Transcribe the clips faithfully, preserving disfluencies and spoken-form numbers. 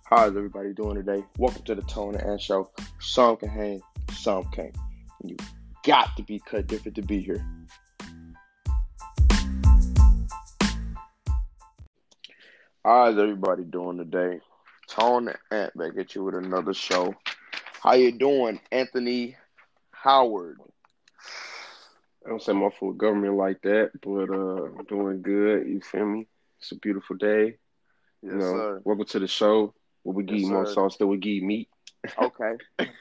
How's everybody doing today? Welcome to the Tone and Show. Some can hang, some can't. You got to be cut different to be here. How's everybody doing today? Tone and Ant back at you with another show. How you doing, Anthony Howard? I don't say my full government like that, but uh, I'm doing good. You feel me? It's a beautiful day. Yes, You know, sir. welcome to the show where we Yes, give you more sir. sauce than we give meat. Okay.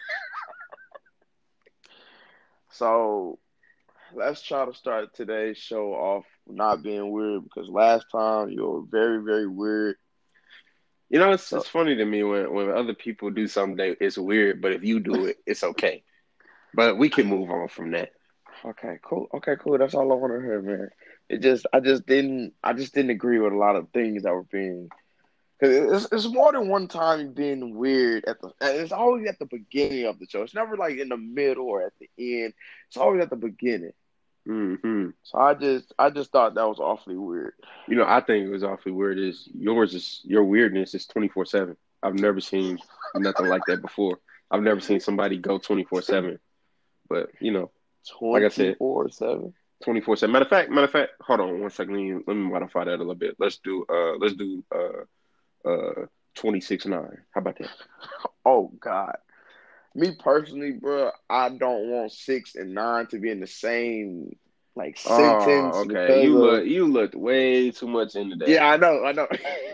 So let's try to start today's show off not being weird because last time you were very, very weird. You know, it's So it's funny to me when when other people do something that it's weird, but if you do it, it's okay. But we can move on from that. okay, cool. Okay, cool. That's all I want to hear, man. It just, I just didn't, I just didn't agree with a lot of things that were being. Cause it's, it's more than one time being weird at the. It's always at the beginning of the show. It's never like in the middle or at the end. It's always at the beginning. hmm So I just, I just thought that was awfully weird. You know, I think it was awfully weird. Is yours is your weirdness is twenty four seven. I've never seen nothing like that before. I've never seen somebody go twenty four seven. But you know, like I Twenty said, four seven. twenty four seven. Matter of fact, matter of fact, hold on one second. Let me, let me modify that a little bit. Let's do uh let's do uh uh twenty six nine. How about that? Oh God. Me personally, bro, I don't want six and nine to be in the same like Oh, sentence okay. because You of. look you looked way too much into that. Yeah, I know, I know.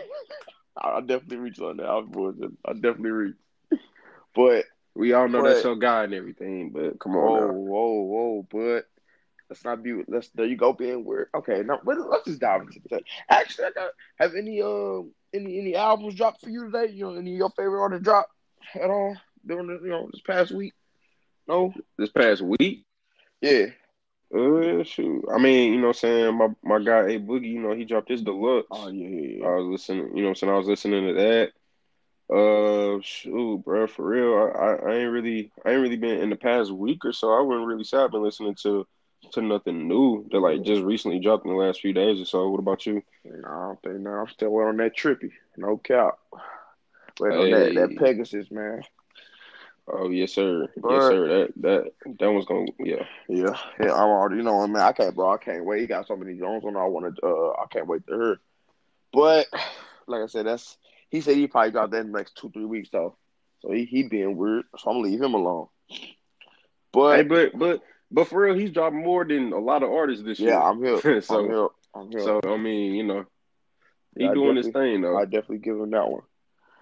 I definitely reach on that. I was bullshit. I definitely reach, but We all know that's but your guy and everything, but come on whoa, now. whoa, whoa, but let's not be. Let's there you go being weird. Okay, now but let's just dive into the Actually, I got have any um any any albums dropped for you today? You know, any of your favorite artists drop at all during the, you know this past week? No. This past week, Yeah. uh shoot. I mean, you know what I'm saying, my my guy A Boogie, you know, he dropped his Oh deluxe. yeah, yeah, I yeah. was listening, you know what I'm saying, I was listening to that. Uh, shoot, bro, for real. I, I, I ain't really, I ain't really been in the past week or so. I wouldn't really say I've been listening to to nothing new that like just recently dropped in the last few days or so. What about you? No, I don't think no. I'm still waiting on that trippy. No cap. Waiting on that that Hey, Pegasus, man. oh yes sir, yes But sir. That that that one's gonna, yeah. yeah, yeah, I'm already, you know, man. I can't, bro. I can't wait. He got so many Jones on. I want to. Uh, I can't wait to hear. But like I said, that's he said he probably got that in the next two three weeks though. So he he being weird. So I'm gonna leave him alone. Hey, But but but but for real, he's dropped more than a lot of artists this yeah, year. I'm here. I'm So here. I'm here. so I mean, you know, Yeah, he I doing his definitely, thing I though. definitely give him that one.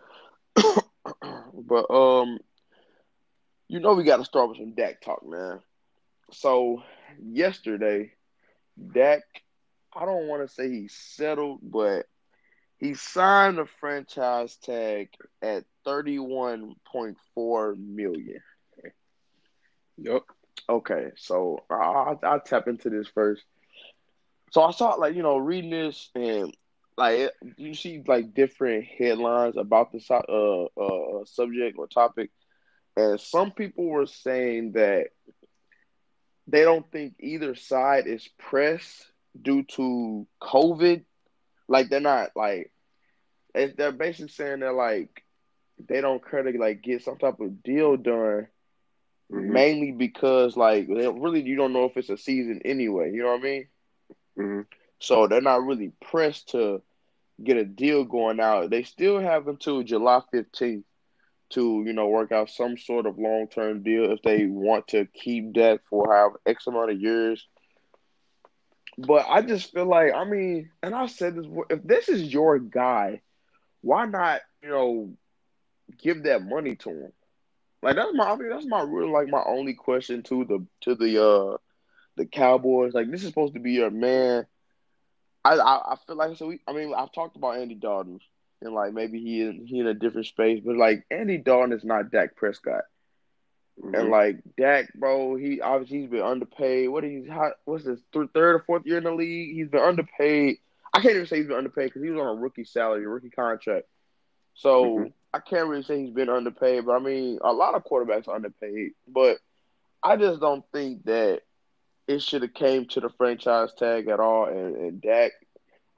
But um, you know, we got to start with some Dak talk, man. So yesterday, Dak, I don't want to say he settled, but he signed a franchise tag at thirty-one point four million. Yup. Okay, so I'll, I'll tap into this first. So I saw like you know reading this and like it- you see like different headlines about the so- uh, uh subject or topic, and some people were saying that they don't think either side is pressed due to COVID. Like they're not like if they're basically saying they're like they don't care to like get some type of deal done hmm mainly because like they really you don't know if it's a season anyway. You know what I mean? hmm So they're not really pressed to get a deal going out. They still have until July fifteenth to you know work out some sort of long term deal if they want to keep Dak for however X amount of years. But I just feel like I mean, and I said this: if this is your guy, why not you know give that money to him? Like that's my I mean that's my real like my only question to the to the uh the Cowboys. Like this is supposed to be your man. I I, I feel like so. We, I mean I've talked about Andy Dalton and like maybe he in, he in a different space, but like Andy Dalton is not Dak Prescott. And hmm like Dak, bro, he obviously he's been underpaid. What is how, what's his th- third or fourth year in the league? He's been underpaid. I can't even say he's been underpaid because he was on a rookie salary, a rookie contract. hmm So I can't really say he's been underpaid, but I mean a lot of quarterbacks are underpaid. But I just don't think that it should have came to the franchise tag at all. And, and Dak,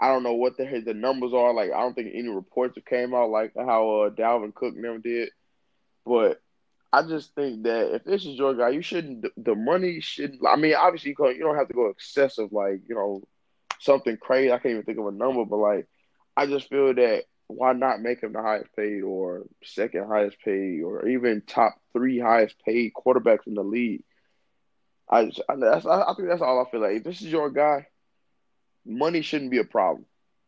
I don't know what the the numbers are. Like I don't think any reports have came out like how uh, Dalvin Cook never did. But I just think that if this is your guy, you shouldn't. The the money shouldn't. I mean, obviously you, go, you don't have to go excessive, like you know something crazy. I can't even think of a number, but like I just feel that why not make him the highest paid or second highest paid or even top three highest paid quarterbacks in the league? I just, I, that's, I I think that's all I feel like. If this is your guy, money shouldn't be a problem.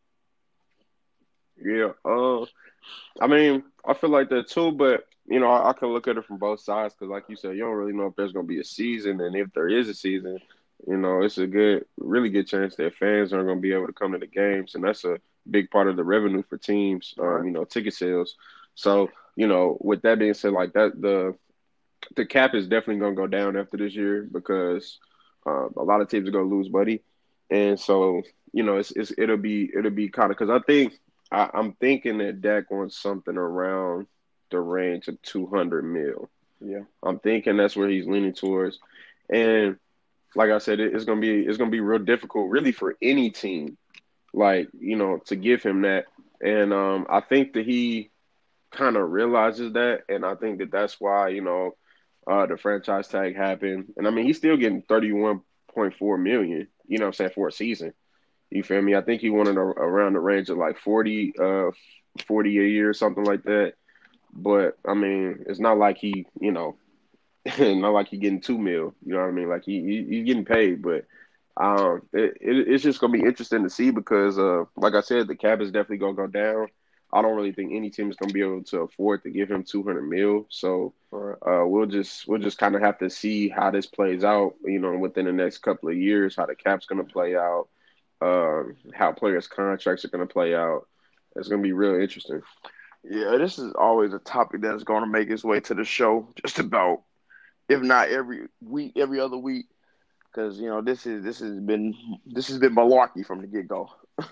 Yeah. Uh, I mean, I feel like that too, but you know, I, I can look at it from both sides because, like you said, you don't really know if there's going to be a season, and if there is a season, you know, it's a good, really good chance that fans aren't going to be able to come to the games, and that's a big part of the revenue for teams. Um, Right. you know, ticket sales. So, you know, with that being said, like that, the the cap is definitely going to go down after this year because uh, a lot of teams are going to lose money, and so you know, it's, it's it'll be it'll be kind of because I think I, I'm thinking that Dak wants something around the range of two hundred mil. Yeah. I'm thinking that's where he's leaning towards, and like I said, it, it's gonna be it's gonna be real difficult, really, for any team, like you know, to give him that. And um, I think that he kind of realizes that, and I think that that's why you know uh, the franchise tag happened. And I mean, he's still getting thirty-one point four million. You know, what I'm saying for a season. You feel me? I think he wanted a, around the range of like forty, uh, forty a year, something like that. But I mean, it's not like he, you know, not like he getting two mil. You know what I mean? Like he, he he's getting paid, but um, it, it, it's just gonna be interesting to see because, uh, like I said, the cap is definitely gonna go down. I don't really think any team is gonna be able to afford to give him two hundred mil. So Right. uh, we'll just we'll just kind of have to see how this plays out. You know, within the next couple of years, how the cap's gonna play out, uh, how players' contracts are gonna play out. It's gonna be real interesting. Yeah, this is always a topic that's going to make its way to the show, just about if not every week, every other week, because you know this is this has been this has been malarkey from the get go.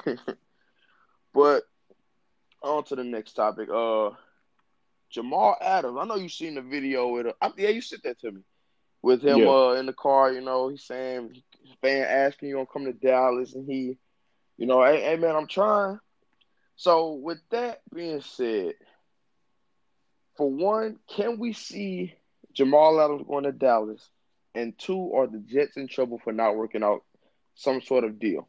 But on to the next topic. Uh, Jamal Adams. I know you've seen the video with. Uh, yeah, you sent that to me with him. Yeah. Uh, in the car. You know, he's saying fan asking you gonna come to Dallas, and he, you know, hey, hey man, I'm trying. So with that being said, for one, can we see Jamal Adams going to Dallas? And two, are the Jets in trouble for not working out some sort of deal?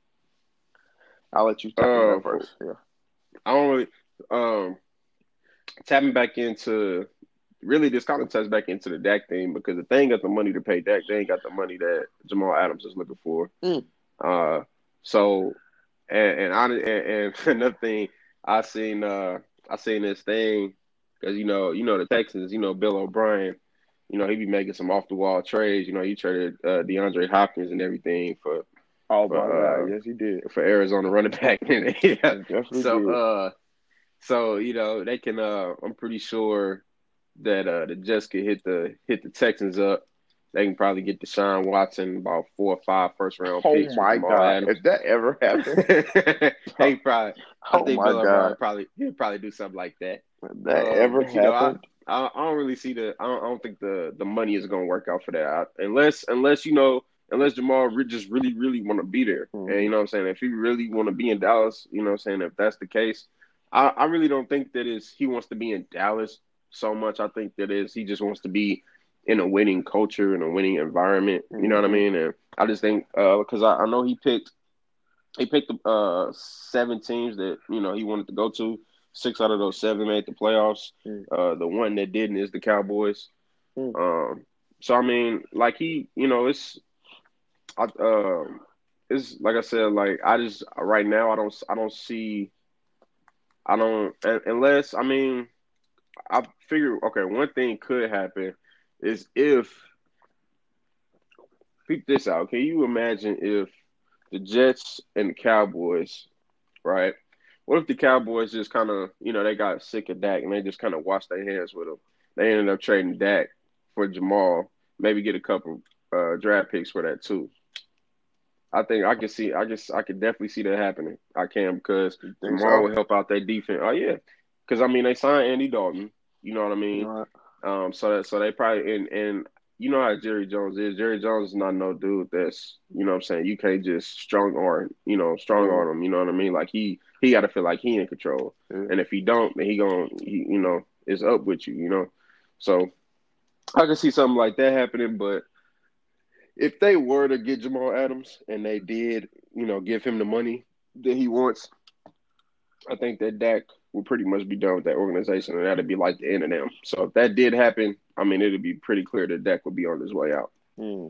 I'll let you tackle Uh, that for, first. Yeah. I don't really um tapping back into really this kind of touch back into the Dak thing because if they ain't got the money to pay Dak, they ain't got the money that Jamal Adams is looking for. Mm. Uh, so and and, I, and, and another thing I seen uh I seen this thing because you know you know the Texans, you know Bill O'Brien, you know he be making some off the wall trades. You know he traded uh, DeAndre Hopkins and everything for Oh my God, for uh yes he did. for Arizona running back. Yeah. He definitely So did. uh so you know they can uh I'm pretty sure that uh the Jets could hit the hit the Texans up. They can probably get Deshaun Watson about four or five first round Oh picks for my Jamal God, Adams. if that ever happened, They probably, I oh think my Bill God, O'Brien probably he'll probably do something like that. if that Uh, ever but you know, I, happened, I I don't really see the I don't, I don't think the the money is going to work out for that I, unless unless you know unless Jamal re- just really really want to be there and mm-hmm. you know what I'm saying if he really want to be in Dallas you know what I'm saying if that's the case I, I really don't think that is he wants to be in Dallas so much I think that is he just wants to be in a winning culture and a winning environment you know what I Mm-hmm. mean and I just think because uh, I, I know he picked he picked uh seven teams that you know he wanted to go to. Six out of those seven made the playoffs. Uh, the one that didn't is the Cowboys. Mm-hmm. Um, so I mean, like he, you know, it's, I, um, it's like I said, like I just right now I don't, I don't see, I don't unless I mean I figure okay, one thing could happen is if peep this out. Can you imagine if the Jets and the Cowboys, right? What if the Cowboys just kind of, you know, they got sick of Dak and they just kind of washed their hands with him? They ended up trading Dak for Jamal, maybe get a couple uh, draft picks for that too. I think I can see, I guess I could definitely see that happening. I can because You think Jamal so? will help out their defense. Oh yeah, because I mean they signed Andy Dalton. You know what I mean? All right. Um, so that, so they probably and and you know how Jerry Jones is. Jerry Jones is not no dude that's, you know what I'm saying, you can't just strong arm, you know, strong Yeah, arm him, you know what I mean? Like he he gotta feel like he in control. yeah. And if he don't, then he gon' he, you know, is up with you, you know. So I can see something like that happening, but if they were to get Jamal Adams and they did, you know, give him the money that he wants, I think that Dak will pretty much be done with that organization, and that'd be like the end of them. So if that did happen, I mean, it'd be pretty clear that Dak would be on his way out. Hmm.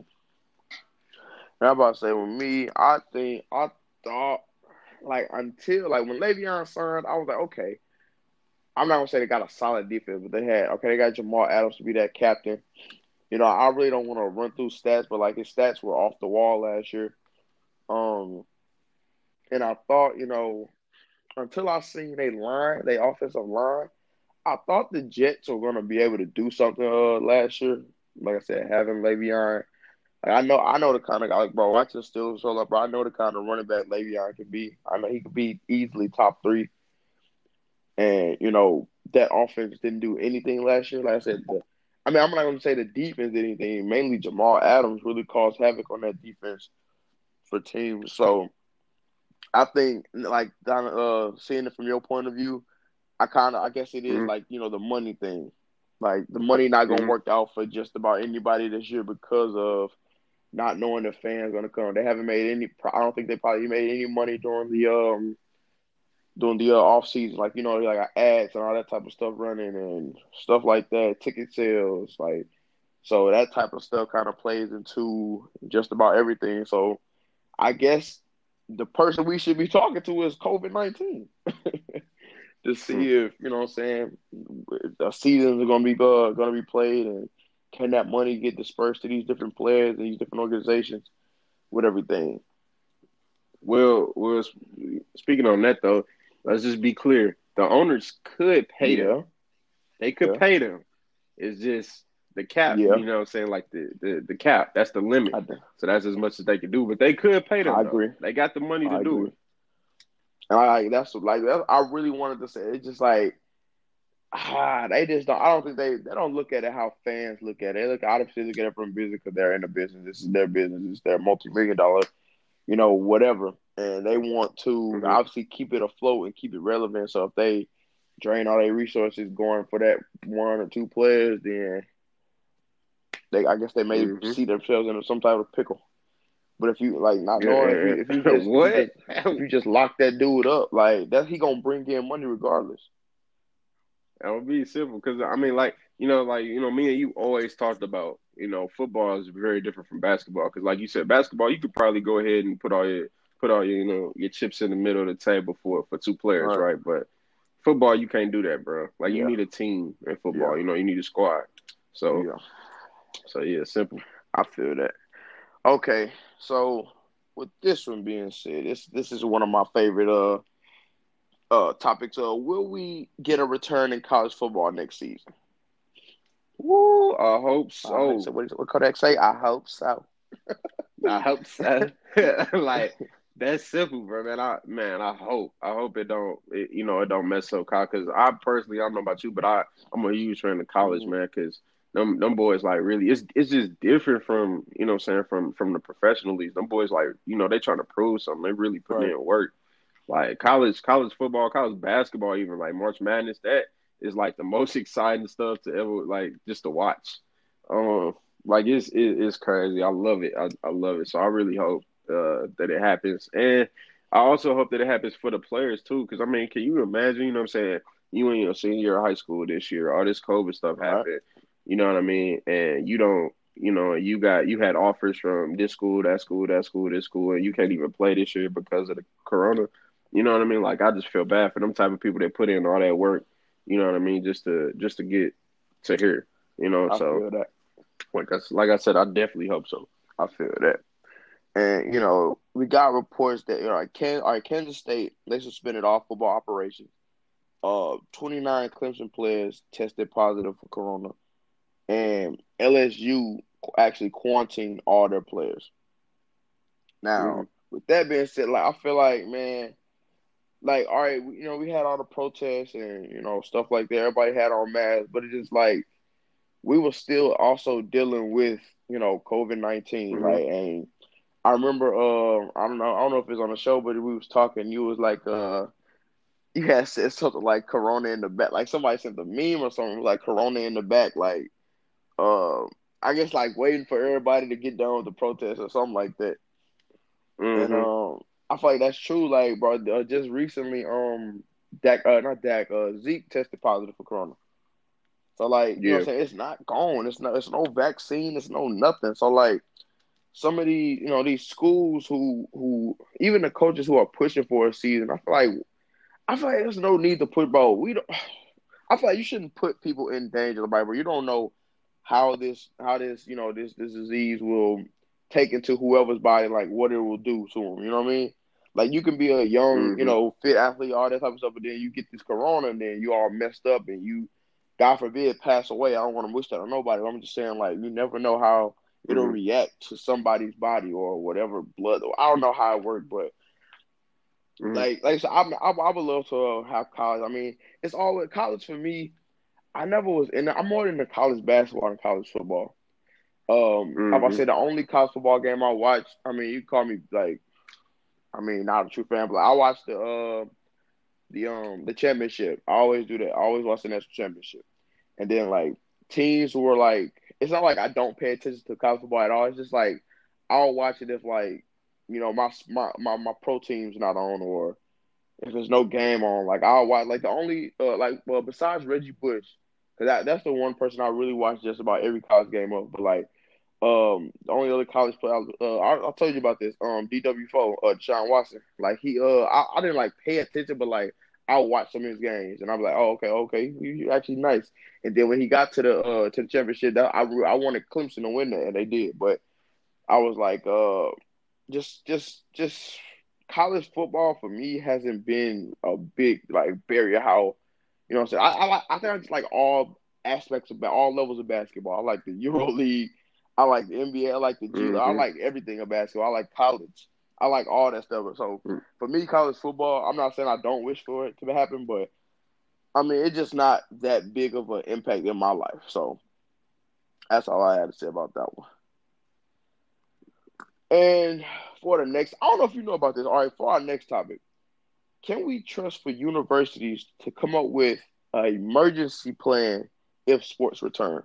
And I'm about to say with me, I think I thought like until like when Le'Veon signed, I was like, okay, I'm not gonna say they got a solid defense, but they had okay, they got Jamal Adams to be that captain. You know, I really don't want to run through stats, but like his stats were off the wall last year. Um, and I thought, you know, until I seen they line, they offensive line, I thought the Jets were gonna be able to do something uh last year. Like I said, having Le'Veon. Like I know I know the kind of guy like bro, watch the Steelers roll up, bro. I know the kind of running back Le'Veon can be. I know he could be easily top three. And, you know, that offense didn't do anything last year. Like I said, the, I mean, I'm not going to say the defense did anything. Mainly Jamal Adams really caused havoc on that defense for teams. So I think, like, uh, seeing it from your point of view, I kind of, I guess it is Mm-hmm. like, you know, the money thing. Like, the money not going to Mm-hmm. work out for just about anybody this year because of not knowing the fans going to come. They haven't made any, I don't think they probably made any money during the, um, during the uh, off season, like you know, like ads and all that type of stuff running and stuff like that, ticket sales, like so that type of stuff kind of plays into just about everything. So I guess the person we should be talking to is COVID nineteen to see if you know what I'm saying the seasons are gonna be uh, gonna be played and can that money get dispersed to these different players and these different organizations with everything. Well, well, speaking on that though, let's just be clear: the owners could pay them. Yeah, They could yeah, pay them. It's just the cap, yeah. you know what I'm saying? Like the, the, the cap, that's the limit. I, So that's as much as they can do. But they could pay them I though. agree. They got the money to I do agree. it. And I like that's like that, I really wanted to say it's just like ah they just don't I don't think they they don't look at it how fans look at it. They look obviously look at it from business because they're in the business. This is their business. It's their multi million dollar you know whatever, and they want to Mm-hmm. obviously keep it afloat and keep it relevant. So if they drain all their resources going for that one or two players, then they I guess they may Mm-hmm. see themselves in some type of pickle. But if you like not knowing if you if you Yeah. just if you What? just if you just lock that dude up like that he gonna bring in money regardless. That would be simple because I mean, like you know, like you know, me and you always talked about you know, football is very different from basketball because, like you said, basketball you could probably go ahead and put all your put all your you know your chips in the middle of the table for for two All players, right. right? But football you can't do that, bro. Like you Yeah. need a team in Yeah. football. You know, you need a squad. So Yeah. so yeah, simple. I feel that. Okay. So with this one being said, this this is one of my favorite uh uh topics. Uh will we get a return in college football next season? Woo! I hope Uh so. so what is what Kodak say? I hope so. I hope so. Like that's simple, bro. Man, I man, I hope, I hope it don't, it, you know, it don't mess up college. Cause I personally, I don't know about you, but I, I'm a huge fan of college, Mm-hmm. man. Cause them, them boys like really, it's, it's just different from, you know, what I'm saying from, from the professional leagues. Them boys like, you know, they trying to prove something. They really putting Right. in work. Like college, college football, college basketball, even like March Madness, that is like the most exciting stuff to ever like just to watch. Um, like it's it, it's crazy. I love it. I, I love it. So I really hope uh, that it happens, and I also hope that it happens for the players too. Because I mean, can you imagine? You know what I'm saying? You in your senior year of high school this year, all this COVID stuff Right. happened. You know what I mean? And you don't. You know, you got you had offers from this school, that school, that school, this school, and you can't even play this year because of the corona. You know what I mean? Like I just feel bad for them type of people that put in all that work. You know what I mean? Just to just to get to here. You know, I so feel that. like I like I said, I definitely hope so. I feel that. And you know, we got reports that you know, like Ken, all right, Kansas State they suspended all football operations. Uh, twenty-nine Clemson players tested positive for corona, and L S U actually quarantined all their players. Now, Hmm. with that being said, like I feel like man, like all right, you know, we had all the protests and you know stuff like that. Everybody had on masks, but it's just like we were still also dealing with, you know, COVID nineteen. Mm-hmm. Like, and I remember, uh, I don't know, I don't know if it was on the show, but we was talking. You was like, uh, you had said something like Corona in the back. Like somebody sent the meme or something like Corona in the back. Like, uh, I guess like waiting for everybody to get done with the protest or something like that. And Mm-hmm. um, I feel like that's true. Like, bro, uh, just recently, um, Dak, uh, not Dak, uh, Zeke tested positive for Corona. So like, you know what Yeah. I'm saying? It's not gone. It's not. It's no vaccine. It's no nothing. So like, some of the, you know, these schools who who even the coaches who are pushing for a season, I feel like I feel like there's no need to put, bro. We don't. I feel like you shouldn't put people in danger, like, bro. You don't know how this how this you know this this disease will take into whoever's body, like what it will do to them. You know what I mean? Like you can be a young, you Mm-hmm. know, fit athlete, all that type of stuff, but then you get this corona, and then you all messed up, and you, God forbid, pass away. I don't want to wish that on nobody. I'm just saying, like, you never know how it'll Mm-hmm. react to somebody's body or whatever blood. I don't know how it works, but Mm-hmm. like, like so I'm, I, I would love to uh, have college. I mean, it's always college for me. I never was in. I'm more into college basketball than college football. Um, I about to Mm-hmm. say the only college football game I watched. I mean, you call me like, I mean, not a true fan, but I watched the uh the um the championship. I always do that. I always watch the national championship. And then like teams were like, it's not like I don't pay attention to college football at all. It's just like I'll watch it if like, you know, my my my, my pro team's not on, or if there's no game on. Like I'll watch like the only uh, like well besides Reggie Bush, because that, that's the one person I really watch just about every college game of. But like um the only other college player, uh, I, I told you about this, um D W four, uh Deshaun Watson. Like he uh I, I didn't like pay attention, but like I'll watch some of his games and I'm like, oh okay okay you, you actually nice. And then when he got to the uh to the championship, that I I wanted Clemson to win that and they did, but I was like, uh, just, just, just college football for me hasn't been a big like barrier. How you know what I'm saying? I, I like, I think I just like all aspects of all levels of basketball. I like the Euro League. I like the N B A. I like the G. I Mm-hmm. like everything of basketball. I like college. I like all that stuff. So for me, college football, I'm not saying I don't wish for it to happen, but I mean it's just not that big of an impact in my life. So that's all I had to say about that one. And for the next, I don't know if you know about this. All right, for our next topic, can we trust for universities to come up with an emergency plan if sports return?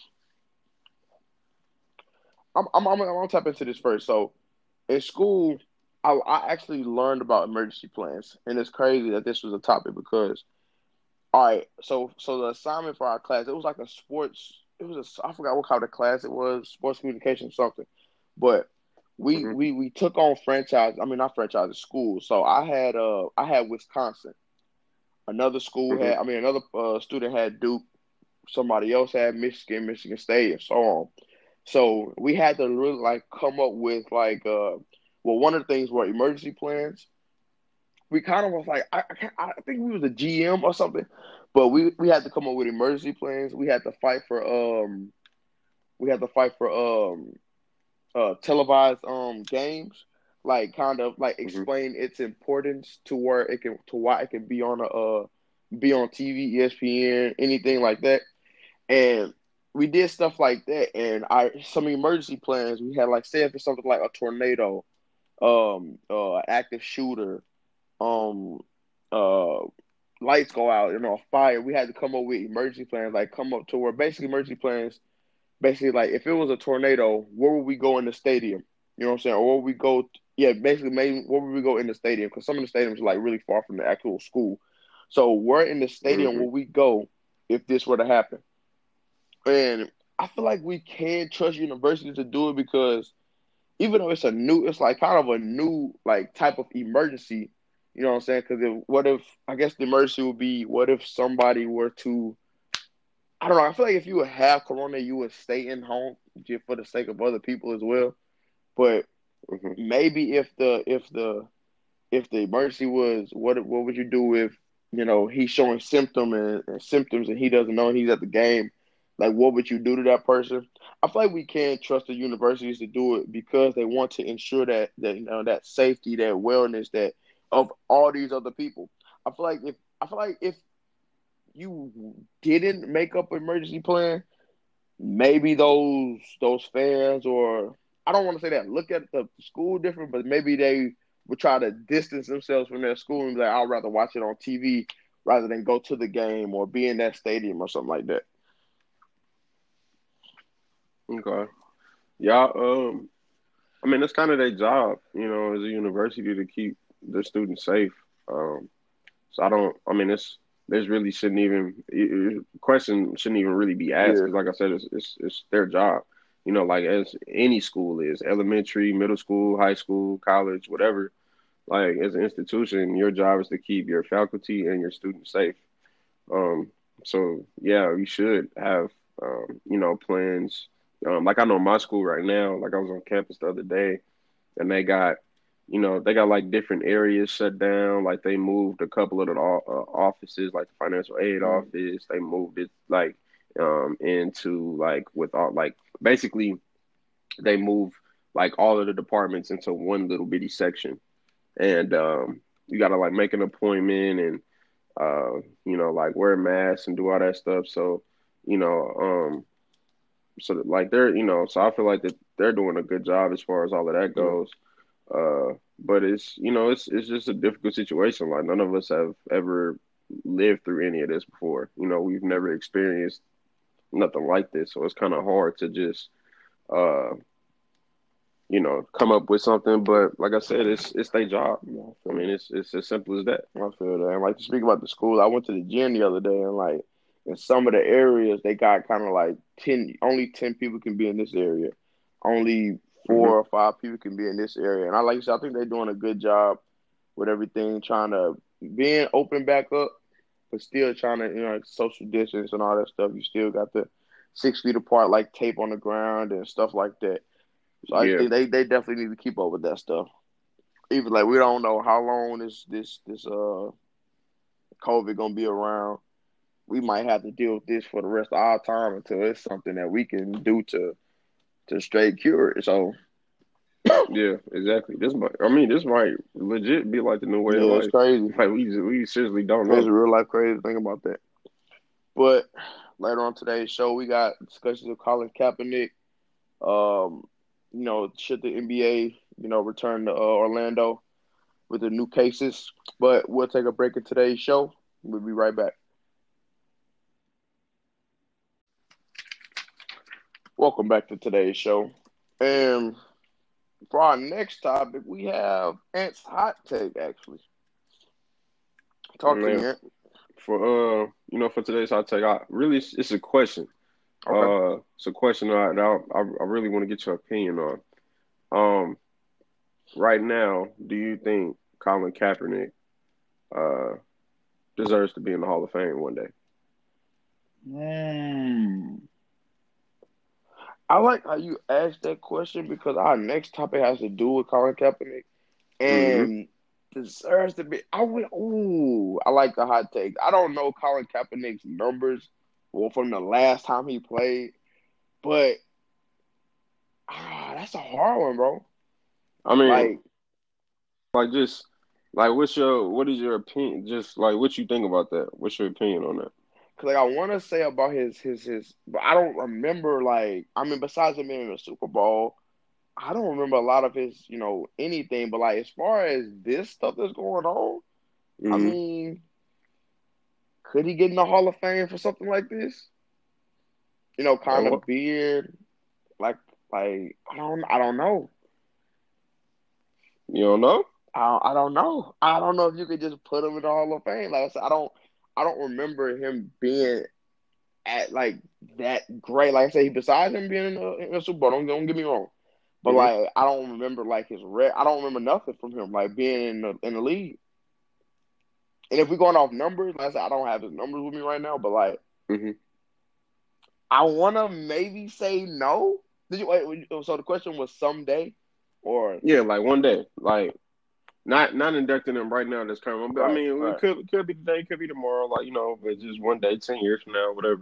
I'm I'm I'm, I'm gonna tap into this first. So in school, I, I actually learned about emergency plans, and it's crazy that this was a topic because all right, so so the assignment for our class, it was like a sports. It was a I forgot what kind of class it was, sports communication something, but we Mm-hmm. we we took on franchise. I mean, not franchise, school. So I had uh I had Wisconsin. Another school Mm-hmm. had. I mean, another uh, student had Duke. Somebody else had Michigan, Michigan State, and so on. So we had to really like come up with like uh well, one of the things were emergency plans. We kind of was like I, I I think we was a G M or something, but we we had to come up with emergency plans. We had to fight for um we had to fight for um uh televised um games, like kind of like Mm-hmm. explain its importance to where it can to why it can be on a uh be on T V, E S P N, anything like that. And we did stuff like that. And I some emergency plans we had, like say if it's something like a tornado, um, uh, active shooter, um, uh, lights go out, you know, fire. We had to come up with emergency plans, like come up to where basically emergency plans, basically like if it was a tornado, where would we go in the stadium? You know what I'm saying? Or where would we go? Yeah, basically, maybe where would we go in the stadium? Because some of the stadiums are like really far from the actual school. So where in the stadium Mm-hmm. will we go if this were to happen? And I feel like we can trust universities to do it because even though it's a new, it's like kind of a new like type of emergency. You know what I'm saying? Because if, what if I guess the emergency would be what if somebody were to, I don't know. I feel like if you would have corona, you would stay in home just for the sake of other people as well. But Mm-hmm. maybe if the if the if the emergency was what what would you do if you know he's showing symptom and, and symptoms and he doesn't know and he's at the game? Like what would you do to that person? I feel like we can trust the universities to do it because they want to ensure that that you know that safety, that wellness, that of all these other people. I feel like if I feel like if you didn't make up an emergency plan, maybe those those fans, or I don't want to say that, look at the school different, but maybe they would try to distance themselves from their school and be like, I'd rather watch it on T V rather than go to the game or be in that stadium or something like that. Okay. Yeah. Um. I mean, it's kind of their job, you know, as a university to keep their students safe. Um. So I don't. I mean, it's there's really shouldn't even it, it- question shouldn't even really be asked Yeah. because, like I said, it's, it's it's their job. You know, like as any school is, elementary, middle school, high school, college, whatever. Like as an institution, your job is to keep your faculty and your students safe. Um, so yeah, you should have um, you know, plans. Um, like I know my school right now, like I was on campus the other day and they got, you know, they got like different areas shut down. Like they moved a couple of the uh, offices, like the financial aid Mm. office. They moved it like um into like with all like basically they moved like all of the departments into one little bitty section, and um you got to like make an appointment and uh you know like wear masks and do all that stuff. So you know um so that, like they're you know so I feel like that they're doing a good job as far as all of that Yeah. goes. Uh, but it's you know it's it's just a difficult situation. Like none of us have ever lived through any of this before. You know, we've never experienced nothing like this, so it's kind of hard to just uh you know come up with something. But like I said, it's it's their job. Yeah, I I feel mean, that. it's it's as simple as that. I feel that. And like to speak about the school, I went to the gym the other day, and like in some of the areas, they got kind of like ten, only ten people can be in this area, only Hmm. four or five people can be in this area. And I like I said, I think they're doing a good job with everything, trying to being open back up, but still trying to you know social distance and all that stuff. You still got the six feet apart, like tape on the ground and stuff like that. So I Yeah, think they, they definitely need to keep up with that stuff. Even like we don't know how long this this this uh COVID gonna be around. We might have to deal with this for the rest of our time until it's something that we can do to to straight cure it. So yeah, exactly. This might I mean this might legit be like the new way of yeah, it's life. crazy. Like we just, we seriously don't It's know. real life crazy to think about that. But later on today's show, we got discussions of Colin Kaepernick. Um, you know, should the N B A, you know, return to uh, Orlando with the new cases? But we'll take a break in today's show. We'll be right back. Welcome back to today's show. And for our next topic, we have Ant's hot take. Actually, talk to me, Man, Ant. for uh you know for today's hot take, I really it's, it's a question. Okay. Uh, it's a question that I, I, I really want to get your opinion on. Um, right now, do you think Colin Kaepernick uh, deserves to be in the Hall of Fame one day? Hmm. I like how you asked that question because our next topic has to do with Colin Kaepernick Hmm. and deserves to be. I would. Ooh, I like the hot take. I don't know Colin Kaepernick's numbers, well, from the last time he played, but ah, that's a hard one, bro. I mean, Like, like just like what's your what is your opinion? Just like what you think about that? What's your opinion on that? cause like I want to say about his his his, but I don't remember. Like, I mean, besides him being in the Super Bowl, I don't remember a lot of his, you know, anything. But like, as far as this stuff that's going on, I Hmm. mean, could he get in the Hall of Fame for something like this? You know, kind Oh, of beard, like, like I don't, I don't know. you don't know? I, I don't know. I don't know if you could just put him in the Hall of Fame. Like I said, I don't, I don't remember him being at like that great. Like I said, he besides him being in the, in the Super Bowl, don't, don't get me wrong. But Hmm. like, I don't remember like his red. I don't remember nothing from him like being in the in the league. And if we're going off numbers, like I said, I don't have his numbers with me right now. But like, Hmm. I want to maybe say no. Did you wait? So the question was someday, or Yeah, like one day, like not not inducting him right now. That's current. But I right, mean, it right. could it could be today, it could be tomorrow. Like you know, but just one day, ten years from now, whatever.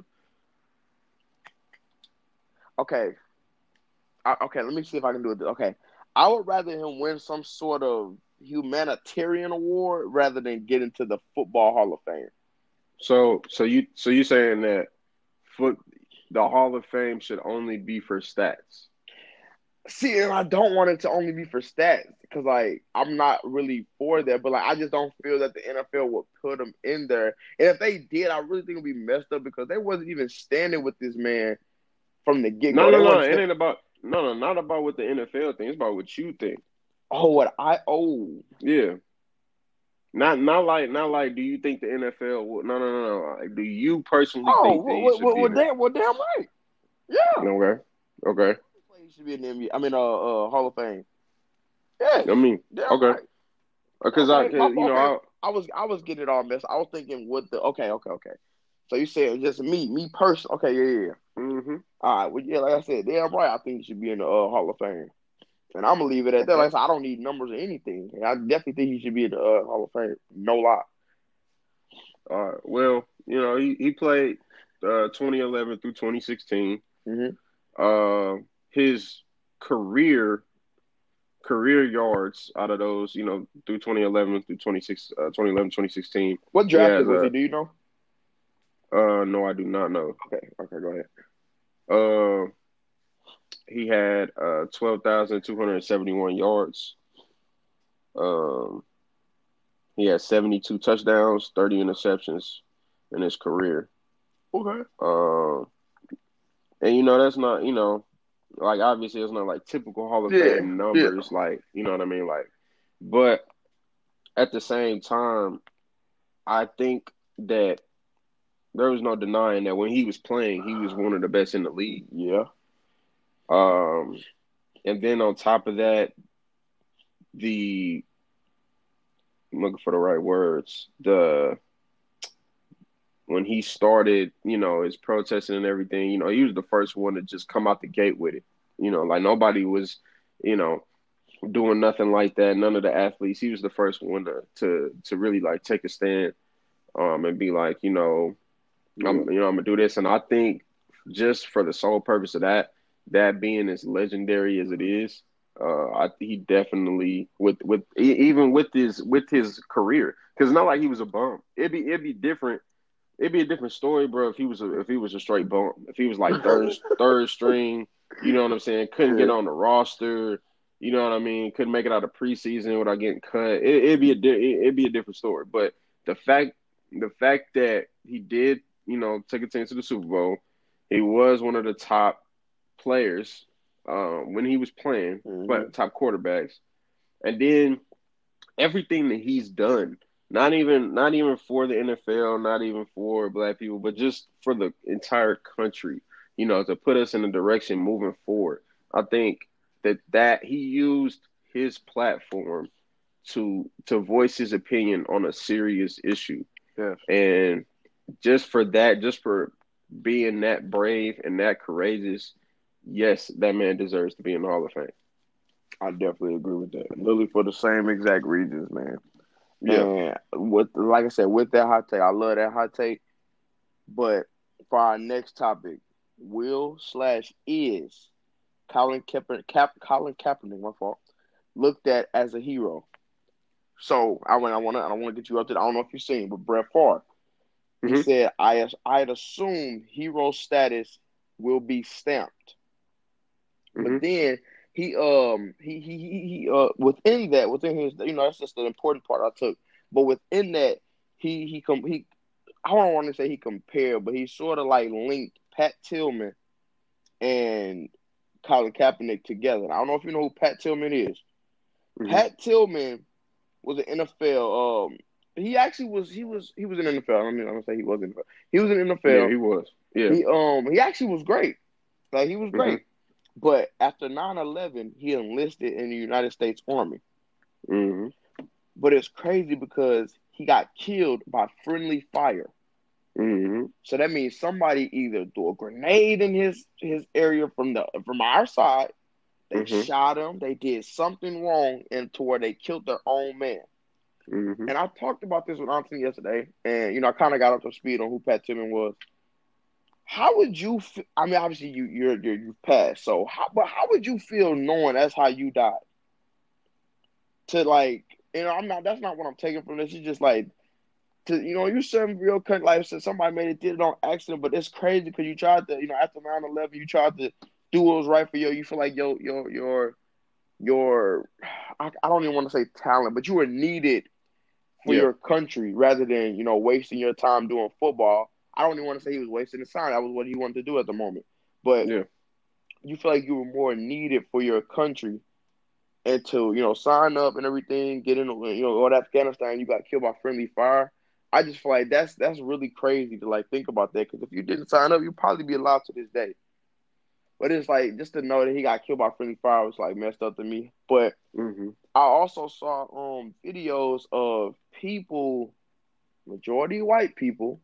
Okay, I, okay. Let me see if I can do it. Okay, I would rather him win some sort of humanitarian award rather than get into the Football Hall of Fame. So so you so you saying that foot the Hall of Fame should only be for stats. See, and I don't want it to only be for stats because, like, I'm not really for that. But like, I just don't feel that the N F L would put him in there. And if they did, I really think it'd be messed up because they wasn't even standing with this man from the get No, go. They no, no. weren't. It St- ain't about no, no, not about what the N F L think. It's about what you think. oh, what I oh Yeah. Not not like not like do you think the N F L will no no no no like do you personally oh think that well, he well, should well, be well, in it? damn, well, damn right. Yeah, Okay. Okay. he should be in the N B A. I mean, uh, uh, Hall of Fame. Yes, I mean, damn okay. right. Because I, Okay, my cause, you fault. know, Okay, I, I was I was getting it all messed. I was thinking what the okay, okay, okay. So you said just me, me personally. Okay, yeah, yeah, yeah. mm-hmm. All right. Well, yeah, like I said, damn right. I think he should be in the uh, Hall of Fame, and I'm gonna leave it at that. Okay. Like I said, I don't need numbers or anything. I definitely think he should be in the uh, Hall of Fame. No lie. All right. Well, you know, he, he played uh, twenty eleven through twenty sixteen. Mm-hmm. Uh, his career career yards out of those, you know, through twenty eleven through twenty-six, uh, twenty eleven, twenty sixteen, What he draft pick has was a, he? Do you know? uh, no, I do not know. Okay. Okay. Go ahead. Uh, he had uh, twelve thousand two hundred seventy-one yards. Um, he had seventy-two touchdowns, thirty interceptions in his career. Okay. Um, and you know that's not you know like obviously it's not like typical Hall of Yeah. Fame Yeah. numbers, like you know what I mean, like. But at the same time, I think that there was no denying that when he was playing, he was one of the best in the league. Yeah. Um, and then on top of that, the I'm looking for the right words. The when he started, you know, his protesting and everything, you know, he was the first one to just come out the gate with it. You know, like nobody was, you know, doing nothing like that. None of the athletes. He was the first one to to to really like take a stand, um, and be like, you know, Yeah. I'm, you know, I'm gonna do this. And I think just for the sole purpose of that, that being as legendary as it is, uh, I he definitely with with e- even with his with his career, because it's not like he was a bum. It'd be it'd be different. It'd be a different story, bro. If he was a, if he was a straight bum, if he was like third third string, you know what I'm saying? Couldn't Yeah. get on the roster, you know what I mean? Couldn't make it out of preseason without getting cut. It, it'd be a di- it'd be a different story. But the fact the fact that he did, you know, take a team to the Super Bowl, he was one of the top players um, when he was playing, Mm-hmm. but top quarterbacks, and then everything that he's done, not even not even for the N F L, not even for black people, but just for the entire country, you know, to put us in a direction moving forward. I think that that he used his platform to to voice his opinion on a serious issue. Yes. And just for that, just for being that brave and that courageous, yes, that man deserves to be in the Hall of Fame. I definitely agree with that. Literally for the same exact reasons, man. Yeah. And with like I said, with that hot take, I love that hot take. But for our next topic, will slash is Colin Kaepernick, Cap, Colin Kaepernick, my fault, looked at as a hero. So I want, I want to, I want to get you up to. I don't know if you've seen, but Brett Favre, he Mm-hmm. said, "I, I'd assume hero status will be stamped." Mm-hmm. But then he um he he he, he uh within that within his you know that's just the important part I took. But within that he he com he I don't want to say he compared, but he sort of like linked Pat Tillman and Colin Kaepernick together. I don't know if you know who Pat Tillman is. Mm-hmm. Pat Tillman was an N F L. Um, he actually was. He was. He was in the N F L. I mean, I'm gonna say he was in the N F L. He was in the Yeah, N F L. he was. Yeah. He um he actually was great. Like he was Mm-hmm. great. But after nine eleven, he enlisted in the United States Army. Mm-hmm. But it's crazy because he got killed by friendly fire. Mm-hmm. So that means somebody either threw a grenade in his his area from the from our side, they Mm-hmm. shot him, they did something wrong, and to where they killed their own man. Mm-hmm. And I talked about this with Anthony yesterday, and you know I kind of got up to speed on who Pat Tillman was. How would you? F- I mean, obviously you you're, you're you passed. So how? But how would you feel knowing that's how you died? To like, you know, I'm not. That's not what I'm taking from this. It's just like to you know, you serve real country. Like I said, somebody made it did it on accident, but it's crazy because you tried to, you know, after nine eleven, you tried to do what was right for you. You feel like your your your your I, I don't even want to say talent, but you were needed for Yeah, your country rather than you know wasting your time doing football. I don't even want to say he was wasting his time. That was what he wanted to do at the moment. But yeah, you feel like you were more needed for your country and to you know sign up and everything, get in you know go to Afghanistan, you got killed by friendly fire. I just feel like that's that's really crazy to like think about that because if you didn't sign up, you'd probably be alive to this day. But it's like just to know that he got killed by friendly fire was like messed up to me. But hmm I also saw um videos of people, majority white people,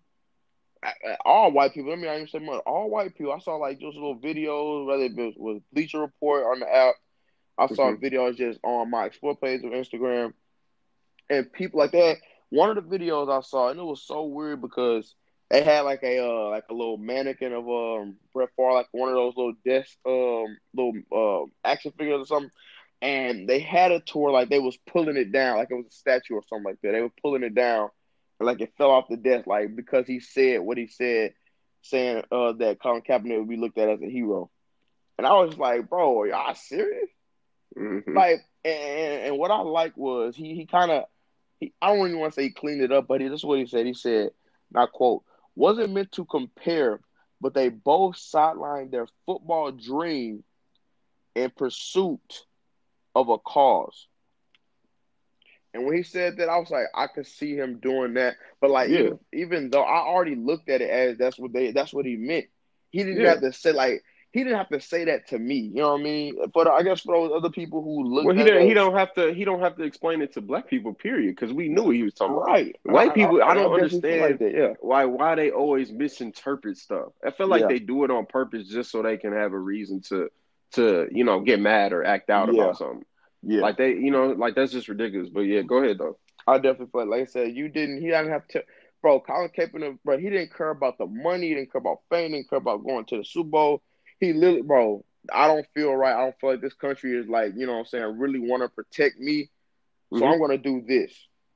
all white people. Let me not even say much. All white people. I saw like just little videos, whether it was, was Bleacher Report on the app. I saw hmm videos just on my explore page of Instagram and people like that. One of the videos I saw, and it was so weird because they had like a uh, like a little mannequin of um Brett Favre, like one of those little desk um little uh, action figures or something, and they had a tour like they was pulling it down like it was a statue or something like that. They were pulling it down, and like it fell off the desk like because he said what he said, saying uh that Colin Kaepernick would be looked at as a hero, and I was like, bro, are y'all serious? hmm Like, and, and what I like was he he kind of he, I don't even want to say he cleaned it up, but he, this is what he said. He said, and I quote, wasn't meant to compare, but they both sidelined their football dream in pursuit of a cause. And when he said that, I was like, I could see him doing that. But like yeah, even even though I already looked at it as that's what they that's what he meant. He didn't yeah. have to say like he didn't have to say that to me. You know what I mean? But I guess for those other people who Well, looked he at didn't. He it as don't have to. He don't have to explain it to black people. Period. Because we knew what he was talking about. right, and I, White I, people. I and I don't definitely feel like understand that. Yeah, why why they always misinterpret stuff. I feel like yeah, they do it on purpose just so they can have a reason to to you know get mad or act out yeah, about something. yeah. Like they, you know, like that's just ridiculous. But yeah, go ahead though. I definitely feel like, like I said, you didn't. He didn't have to, bro. Colin Kaepernick, bro. He didn't care about the money. He didn't care about fame. He didn't care about going to the Super Bowl. He literally, bro. I don't feel right. I don't feel like this country is like, you know what I'm saying, really want to protect me. So hmm I'm gonna do this.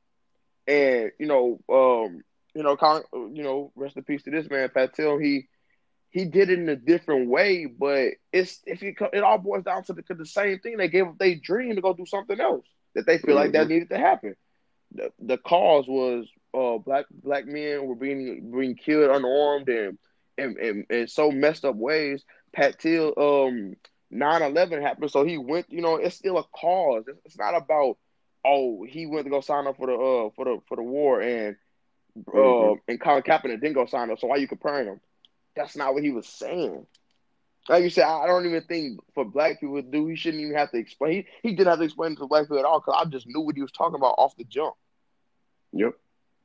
And you know, um, you know, Colin, you know, rest in peace to this man, Patel. He he did it in a different way, but it's if you it all boils down to the, to the same thing. They gave up their dream to go do something else that they feel like hmm that needed to happen. The, the cause was uh black black men were being being killed unarmed and and, and, and so messed up ways. Pat Till um nine eleven happened, so he went. You know, it's still a cause. It's, it's not about oh he went to go sign up for the uh for the for the war and hmm uh and Colin Kaepernick didn't go sign up. So why you comparing them? That's not what he was saying. Like you said, I don't even think for black people to do, he shouldn't even have to explain. He, he didn't have to explain it to black people at all because I just knew what he was talking about off the jump. Yep.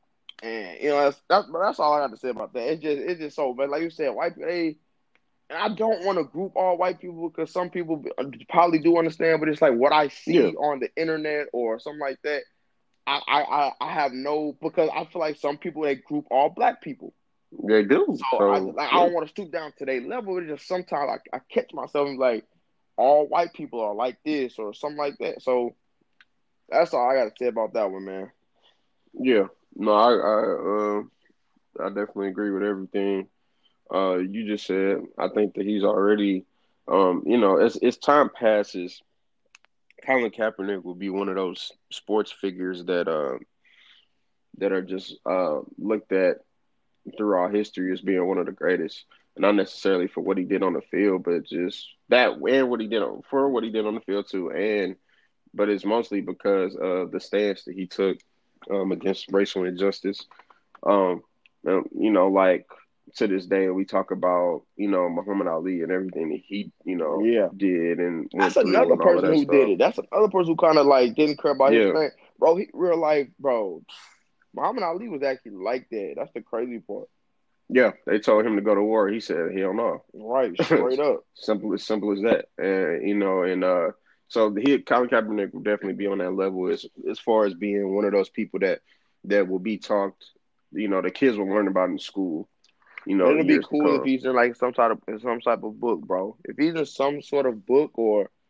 And you know that's that's, that's all I got to say about that. It's just it's just so bad. Like you said, white people. They, and I don't want to group all white people because some people probably do understand, but it's like what I Yeah. see on the internet or something like that. I I I have no because I feel like some people they group all black people. They do. So I So like I yeah. don't want to stoop down to their level. It's just sometimes I, I catch myself and like all white people are like this or something like that. So that's all I got to say about that one, man. Yeah. No, I I uh I definitely agree with everything uh you just said. I think that he's already um you know as as time passes, Colin Kaepernick will be one of those sports figures that uh that are just uh looked at throughout history as being one of the greatest. And not necessarily for what he did on the field, but just that and what he did on, for what he did on the field too. And but it's mostly because of the stance that he took um, against racial injustice. Um, you know, like to this day, we talk about you know Muhammad Ali and everything that he you know Yeah. did and That's went through another and all of person that who did stuff. it. That's another person who kind of like didn't care about his Yeah, thing, bro. He real life, bro. Muhammad Ali was actually like that. That's the crazy part. yeah. They told him to go to war. He said, "Hell no." Right, straight up. Simple as simple as that. And you know, and uh, so he Colin Kaepernick will definitely be on that level as as far as being one of those people that that will be talked. You know, the kids will learn about in school. You But know, it'll be years to cool if come. he's in like some type of in some type of book, bro. If he's in some sort of book or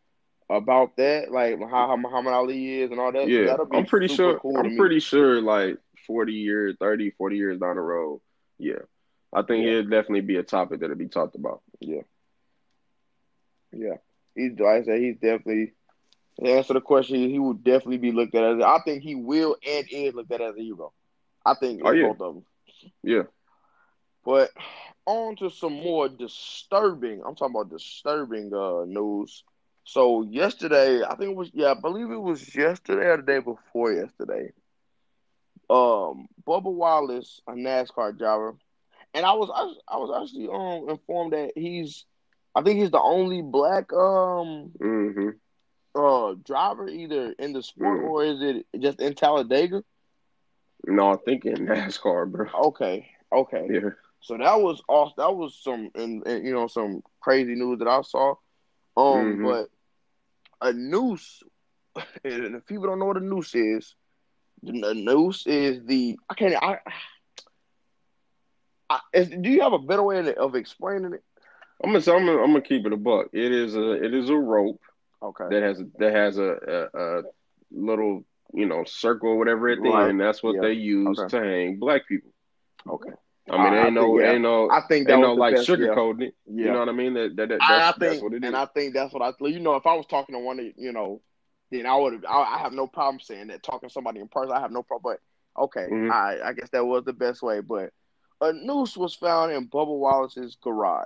about that, like how, how Muhammad Ali is and all that, Yeah, that'll I'm be pretty super sure. cool to I'm me. pretty sure, like forty years, thirty, forty years down the road. Yeah, I think Yeah, it'll definitely be a topic that'll be talked about. yeah, yeah. He's like I said, he's definitely to answer the question. He will definitely be looked at as. I think he will and is looked at as a hero. I think Oh it's yeah, both of them. yeah. But on to some more disturbing. I'm talking about disturbing uh, news. So yesterday, I think it was yeah, I believe it was yesterday or the day before yesterday. Um, Bubba Wallace, a NASCAR driver, and I was I, I was actually um informed that he's, I think he's the only black um Mm-hmm. uh driver either in the sport Mm. or is it just in Talladega? No, I'm thinking NASCAR, bro. Okay, okay. Yeah. So that was off. That was some, and, and you know, some crazy news that I saw. Um, Mm-hmm. but a noose, and if people don't know what a noose is, the noose is the I can't. I, I is, do you have a better way of explaining it? I'm gonna, I'm gonna, I'm gonna keep it a buck. It is a, it is a rope Okay, that has, that has a, a, a little, you know, circle or whatever at the right. end. That's what Yeah. they use Okay. to hang black people. Okay. I mean, I, I ain't think no, yeah. ain't no, I think that ain't was no the like best. Yeah. sugarcoating it. You Yeah. know what I mean? That, that, that I, that's I that's think, what it and is. I think that's what I. You know, if I was talking to one of you know, then I would. I, I have no problem saying that. Talking to somebody in person, I have no problem. But okay, Mm-hmm. I I guess that was the best way. But a noose was found in Bubba Wallace's garage.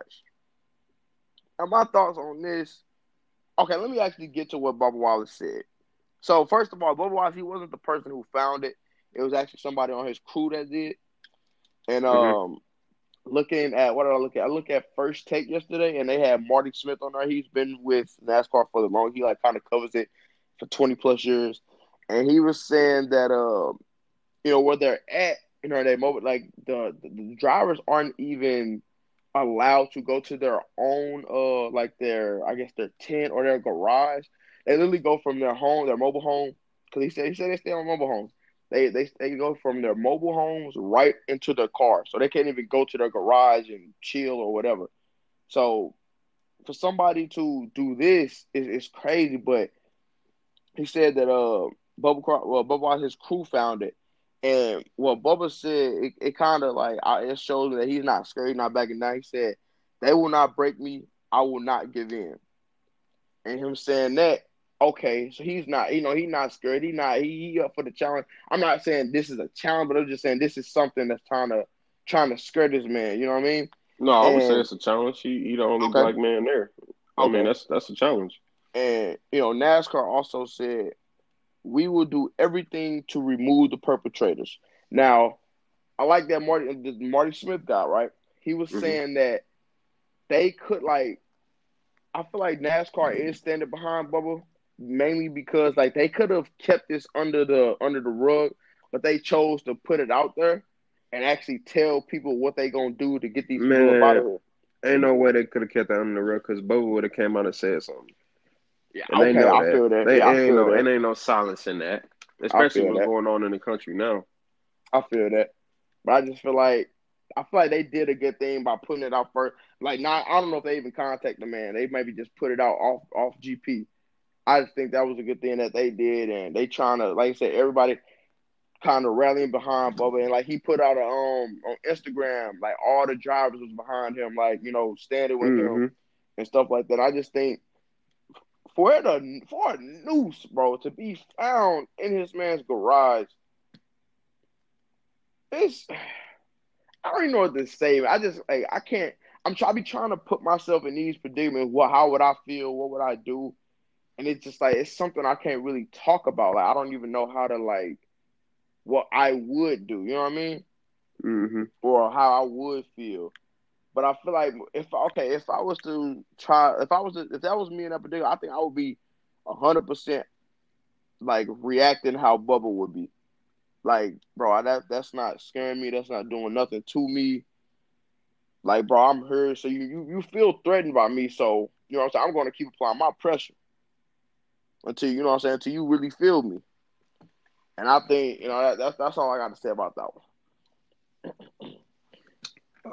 And my thoughts on this. Okay, let me actually get to what Bubba Wallace said. So first of all, Bubba Wallace, he wasn't the person who found it. It was actually somebody on his crew that did. And Mm-hmm. um, looking at what did I look at? I looked at First Take yesterday, and they had Marty Smith on there. He's been with NASCAR for the long. He like kind of covers it for twenty plus years, and he was saying that um, you know where they're at, you know, they mobile like the, the the drivers aren't even allowed to go to their own uh like their I guess their tent or their garage. They literally go from their home, their mobile home, because he said he said they stay on mobile homes. They they they go from their mobile homes right into their car, so they can't even go to their garage and chill or whatever. So for somebody to do this is is crazy. But he said that uh Bubba well Bubba his crew found it, and what Bubba said it, it kind of like uh, it shows that he's not scared, he's not backing down. He said they will not break me, I will not give in. And him saying that, okay, so he's not, you know, he's not scared. He not he, he up for the challenge. I'm not saying this is a challenge, but I'm just saying this is something that's trying to trying to scare this man. You know what I mean? No, I would say And it's a challenge. He, he the only okay, black man there. I mean, okay, that's that's a challenge. and you know, NASCAR also said we will do everything to remove the perpetrators. Now, I like that Marty the Marty Smith guy, right? He was Mm-hmm. saying that they could like I feel like NASCAR is standing behind Bubba mainly because like they could have kept this under the under the rug, but they chose to put it out there and actually tell people what they gonna do to get these people up out Man, of here. ain't no way they could have kept that under the rug because Boba would have came out and said something, Yeah, and they okay, know I that. feel that. They Yeah, I ain't feel no, that. and ain't no silence in that, I especially feel what's that. going on in the country now. I feel that. But I just feel like I feel like they did a good thing by putting it out first. Like not I don't know if they even contact the man. They maybe just put it out off off G P. I just think that was a good thing that they did, and they trying to, like I said, everybody kind of rallying behind Bubba, and like he put out a um on Instagram, like all the drivers was behind him, like you know standing with him Mm-hmm. and stuff like that. I just think for it a for a noose, bro, to be found in his man's garage, it's I don't even know what to say. I just like I can't. I'm trying. I be trying to put myself in these predicaments. What? How would I feel? What would I do? And it's just like it's something I can't really talk about. Like I don't even know how to like what I would do. You know what I mean? Mm-hmm. Or how I would feel. But I feel like if okay, if I was to try, if I was to, if that was me in that particular, I think I would be a hundred percent like reacting how Bubba would be. Like, bro, that that's not scaring me. That's not doing nothing to me. Like, bro, I'm here, so you you, you feel threatened by me. So you know what I'm saying. I'm going to keep applying my pressure until you know what I'm saying. Until you really feel me. And I think you know that, that's that's all I got to say about that one.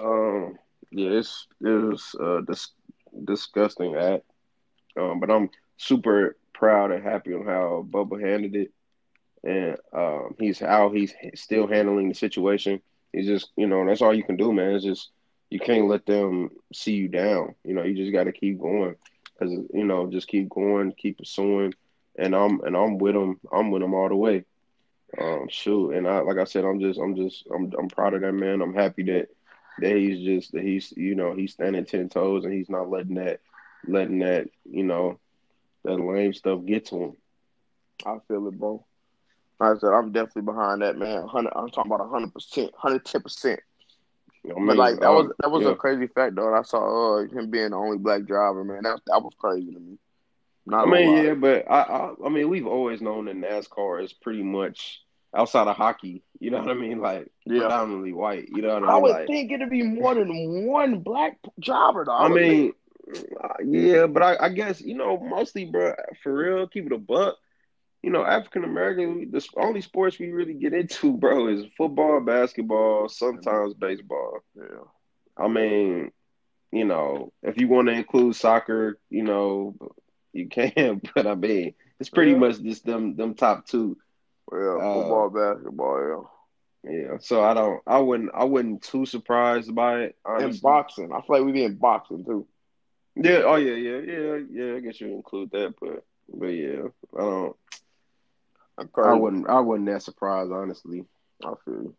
Um, yeah, it's it was uh dis- disgusting act. Um, but I'm super proud and happy on how Bubba handled it, and um, he's how he's still handling the situation. He's just, you know, that's all you can do, man. It's just you can't let them see you down. You know, you just got to keep going because you know, just keep going, keep pursuing, and I'm and I'm with him. I'm with him all the way. Um, shoot, and I like I said, I'm just I'm just I'm I'm proud of that man. I'm happy that that he's just that he's you know he's standing ten toes and he's not letting that letting that you know that lame stuff get to him. I feel it, bro. Like I said, I'm definitely behind that man. one hundred, I'm talking about one hundred percent, one hundred ten percent. I But mean, like that uh, was that was a yeah. crazy fact though. I saw uh, him being the only black driver, man. That that was crazy to me. Not I gonna mean, lie. yeah, but I, I, I mean, we've always known that NASCAR is pretty much outside of hockey. You know what I mean? Like Yeah, predominantly white. You know what I I mean? would Like, think it'd be more than one black driver though. I I would think. mean, uh, yeah, but I, I guess you know, mostly, bro, for real, keep it a buck. You know, African American, the only sports we really get into, bro, is football, basketball, sometimes baseball. Yeah, I mean, you know, if you want to include soccer, you know, you can, but I mean, it's pretty yeah, much just them them top two. yeah. Uh, Football, basketball, yeah. So I don't, I wouldn't, I wasn't too surprised by it, yeah. And honestly. boxing. I feel like we be in boxing too. Yeah. Oh yeah, yeah, yeah, yeah. I guess you include that, but but yeah, I don't. That's I crazy. wouldn't, I wasn't that surprised, honestly. I feel you.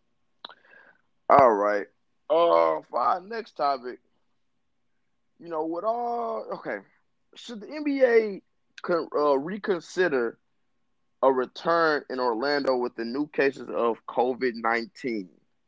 All right. Uh, for our next topic, you know, with all okay, should the N B A con, uh, reconsider a return in Orlando with the new cases of COVID nineteen?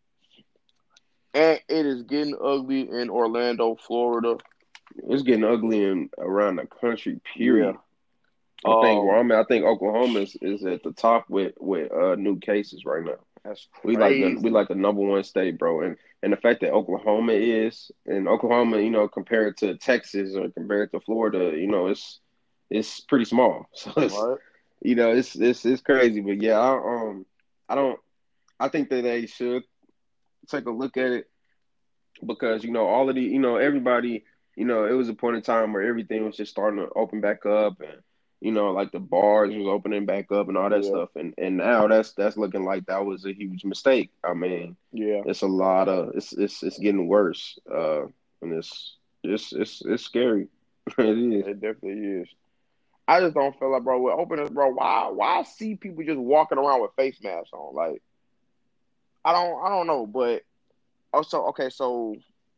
And it is getting ugly in Orlando, Florida. It's getting ugly in around the country. Yeah. Period. I think where Um, I'm at, I think Oklahoma is, is at the top with with uh, new cases right now. that's We like the we crazy. like the number one state, bro, and and the fact that Oklahoma is and Oklahoma, you know, compared to Texas or compared to Florida, you know, it's it's pretty small. So it's Right? you know it's it's it's crazy, but yeah, I, um, I don't. I think that they should take a look at it because you know all of the you know everybody you know it was a point in time where everything was just starting to open back up and you know like the bars was opening back up and all that Yeah. stuff and and now that's that's looking like that was a huge mistake. I mean, Yeah. it's a lot of it's it's it's getting worse uh and it's it's it's it's scary. It is. It definitely is. I just don't feel like, bro, with openness, bro, why why I see people just walking around with face masks on? Like, I don't I don't know, but also okay, so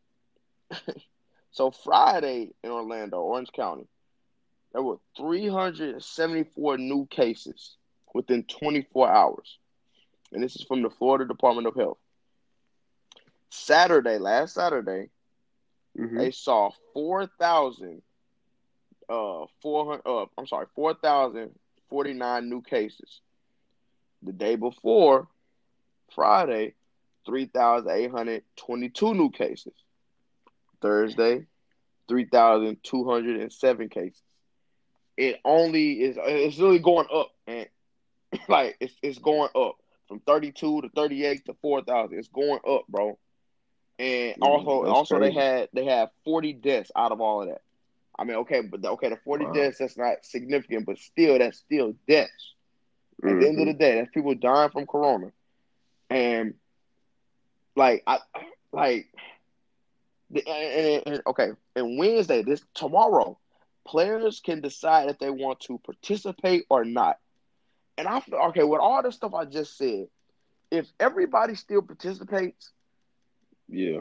so Friday in Orlando, Orange County, there were three hundred seventy-four new cases within twenty-four hours. And this is from the Florida Department of Health. Saturday, last Saturday, Hmm. they saw four thousand uh four hundred uh I'm sorry, four thousand forty-nine new cases. The day before, Friday, three thousand eight hundred twenty-two new cases. Thursday, three thousand two hundred seven cases. It only is it's really going up, and like it's it's going up from thirty-two to thirty-eight to four thousand. It's going up, bro. And also That's also they crazy. had they had forty deaths out of all of that. I mean, okay, but the, okay, the forty Wow. deaths that's not significant, but still that's still deaths. At the end of Hmm. the day, that's people dying from corona. And like I like the and, and, and okay, and Wednesday, this tomorrow, players can decide if they want to participate or not. And I feel okay with all the stuff I just said. If everybody still participates, Yeah.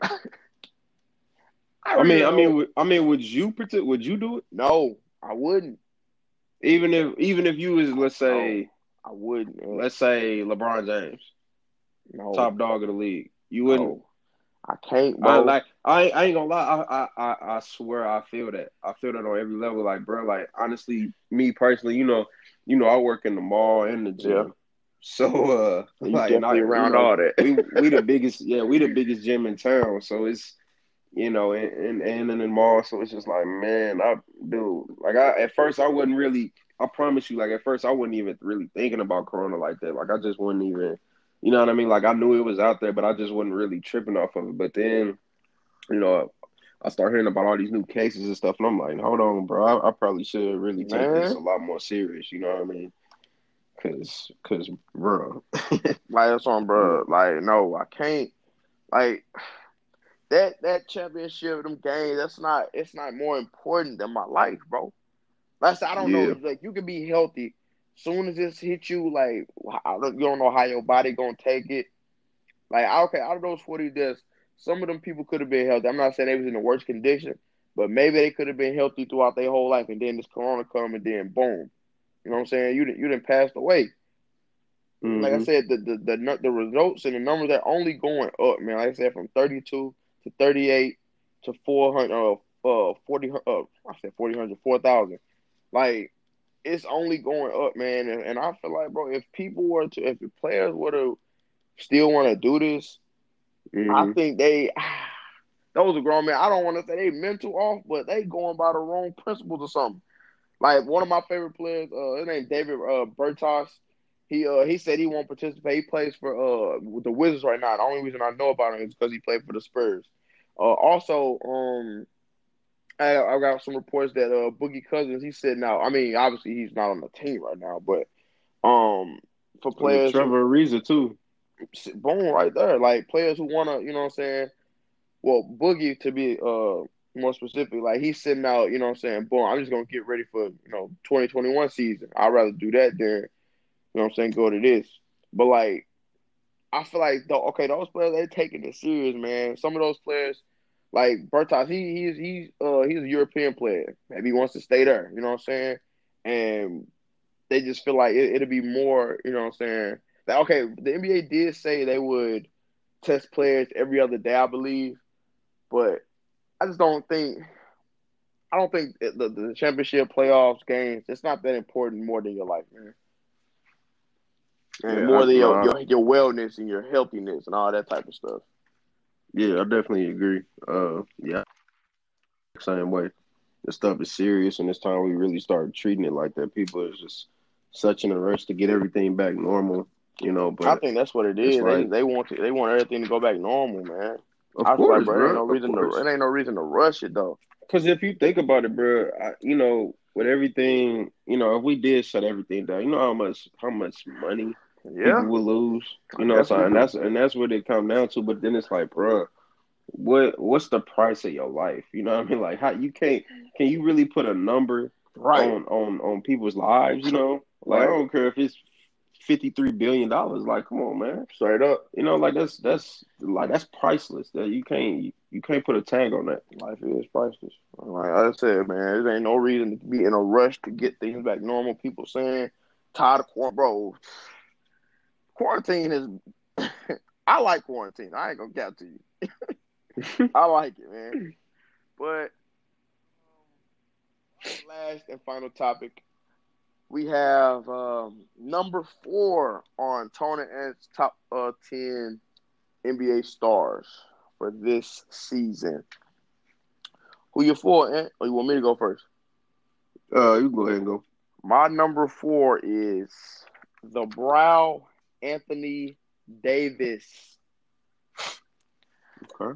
I I really mean, don't I know. mean, would- I mean, would you partic- Would you do it? No, I wouldn't. Even if even if you was let's No, say I wouldn't. Man. let's say LeBron James, No, top dog of the league, you wouldn't. no, I can't, I bro. like I ain't- I ain't gonna lie. I, I I I swear I feel that. I feel that on every level. Like bro, like honestly, me personally, you know, you know, I work in the mall and the Yeah, gym. So uh, you like, and I, definitely you around know, all that. we we the biggest, yeah, we the biggest gym in town. So it's you know, and and, and in the mall. So it's just like, man, I dude, like I at first I wasn't really. I promise you, like at first I wasn't even really thinking about Corona like that. Like I just wasn't even, you know what I mean? Like I knew it was out there, but I just wasn't really tripping off of it. But then, you know, I start hearing about all these new cases and stuff, and I'm like, hold on, bro. I, I probably should really take this a man. lot more serious. You know what I mean? Cause, cause, bro. Like that's on, bro. Like no, I can't. Like that that championship, them games. That's not. It's not more important than my life, bro. Like I don't know. Yeah. Like you can be healthy. Soon as this hit you, like I don't, you don't know how your body gonna take it. Like okay, out of those forty deaths, some of them people could have been healthy. I'm not saying they was in the worst condition, but maybe they could have been healthy throughout their whole life, and then this corona come, and then boom. You know what I'm saying? You didn't you didn't passed away. Like I Mm-hmm. said, the the the, the results and the numbers are only going up, man. Like I said, from thirty-two to thirty-eight to four hundred, uh, uh, forty, uh, I said forty hundred, four thousand. Like it's only going up, man. And, and I feel like, bro, if people were to, if the players were to still want to do this, I Mm-hmm. think they, those are grown men. I don't want to say they mental off, but they going by the wrong principles or something. Like one of my favorite players, uh, his name David uh, Bertos. He uh he said he won't participate. He plays for uh with the Wizards right now. The only reason I know about him is because he played for the Spurs. Uh, also, um, I, I got some reports that uh Boogie Cousins he's sitting out. I mean, obviously he's not on the team right now, but um, for Uh, players who Trevor Ariza too. boom right there, like players who wanna, you know what I'm saying. Well, Boogie to be uh more specific, like he's sitting out, you know what I'm saying, boom, I'm just gonna get ready for, you know, twenty twenty-one season. I'd rather do that than, you know what I'm saying, go to this. But like I feel like though okay, those players they're taking it serious, man. Some of those players, like Bertas, he he's he's uh he's a European player. Maybe he wants to stay there, you know what I'm saying? And they just feel like it, it'll be more, you know what I'm saying? Like, okay, the N B A did say they would test players every other day, I believe, but I just don't think I don't think the, the championship playoffs games. It's not that important more than your life, man, and Yeah, I more than your no, your your wellness and your healthiness and all that type of stuff. yeah, I definitely agree. Uh, yeah, same way. This stuff is serious, and it's time we really start treating it like that. People are just such in a rush to get everything back normal, you know. I But think that's what it it's is. They like, they want to they want everything to go back normal, man. of I was like, course, bro, it ain't bro, no of reason to course. it ain't no reason to rush it though. Because if you think about it, bro, I, you know, with everything, you know, if we did shut everything down, you know how much how much money people Yeah, will lose. You I know what I'm definitely saying? And do. that's and that's what it come down to. But then it's like, bro, what what's the price of your life? You know what I mean? Like how you can't can you really put a number Right, on on on people's lives? You know, like I right, don't care if it's fifty three billion dollars. Like, come on, man. straight up. You know, like that's that's like that's priceless. That you can't you can't put a tag on that. Life is priceless. Like I said, man, there ain't no reason to be in a rush to get things back normal. People saying tired of quarantine, bro. Quarantine is. I like quarantine. I ain't gonna cap to you. I like it, man. But last and final topic, we have um, number four on Tony and top uh, ten N B A stars for this season. Who you for, Ant? Or you want me to go first? Uh, you go ahead and go. My number four is the Brow Anthony Davis. Okay.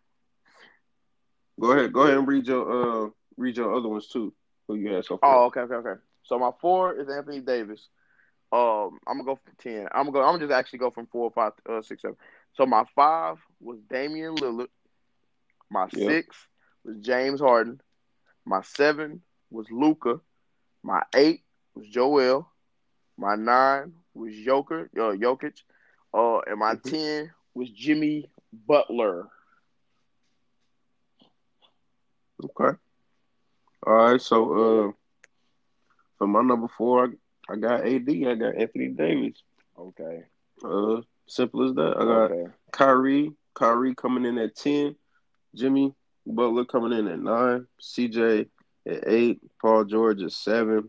Go ahead. Go ahead and read your uh read your other ones too. Who you had so far? Oh, okay, okay, okay. So my four is Anthony Davis. Um, I'm gonna go for ten. I'm gonna go. I'm gonna just actually go from four, five, uh, six, seven. So my five was Damian Lillard. My Yep. six was James Harden. My seven was Luca. My eight was Joel. My nine was Joker, uh, Jokic. Uh, and my hmm ten was Jimmy Butler. Okay. All right. So uh, for my number four, I, I got A D. I got Anthony Davis. Okay. Uh, simple as that. I got Okay. Kyrie. Kyrie coming in at ten. Jimmy Butler coming in at nine. C J at eight. Paul George at seven.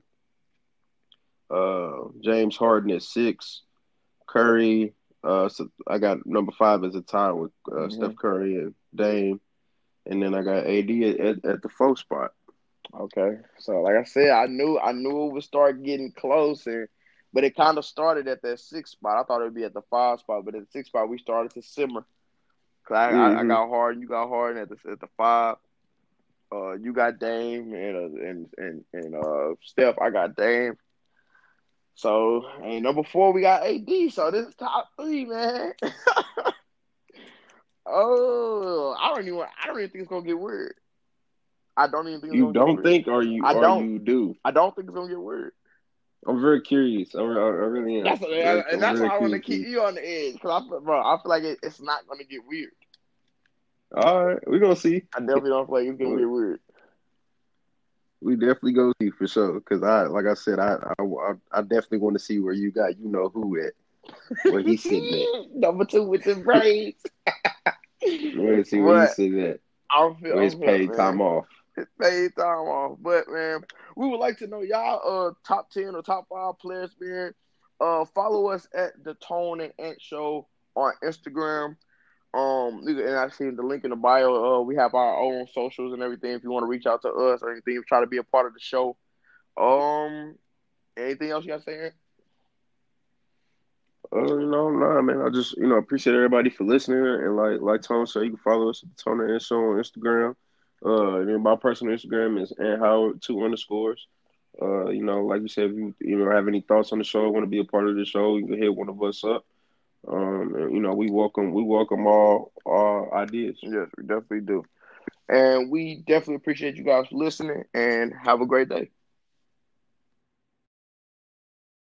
Uh, James Harden at six. Curry. Uh, so I got number five as a tie with uh, hmm Steph Curry and Dame, and then I got A D at, at, at the fourth spot. Okay. So like I said, I knew I knew it would start getting closer, but it kind of started at that sixth spot. I thought it would be at the five spot, but at the sixth spot we started to simmer. Cause I, I, I hmm got Harden, you got Harden at the at the five. Uh, you got Dame and uh, and and and uh Steph. I got Dame. So and number four we got A D. So this is top three, man. Oh, I don't even. I don't even think it's gonna get weird. I don't even think it's You gonna get don't weird. think, or you I or don't. you do? I don't think it's gonna get weird. I'm very curious. I, I, I really am. That's Very, and I'm that's very why I want to curious. keep you on the edge because I feel, bro, I feel like it, it's not gonna get weird. All right, we're gonna see. I definitely don't feel like it's gonna We get weird. we definitely go see for sure. Cause I, like I said, I, I, I definitely want to see where you got, you know who at, where he's sitting at. Number two with the braids. I want to see where But he's sitting at, I'm feel, where his I'm here, paid time man. off. It's paid time off. But man, we would like to know y'all uh top ten or top five players, man. Uh, follow us at the Tone and Ant Show on Instagram. Um, you can- and I see the link in the bio. Uh, we have our own socials and everything. If you want to reach out to us or anything, try to be a part of the show. Um, anything else you got to say? Aaron? Uh, you know, nah, man. I just, you know, appreciate everybody for listening. And like, like Tone said, you can follow us at the Tone and Show on Instagram. Uh, and then my personal Instagram is and Howard two underscores. Uh, you know, like you said, if you you know have any thoughts on the show, want to be a part of the show, you can hit one of us up. Um, and, you know, we welcome we welcome all all ideas. Yes, we definitely do. And we definitely appreciate you guys for listening and have a great day.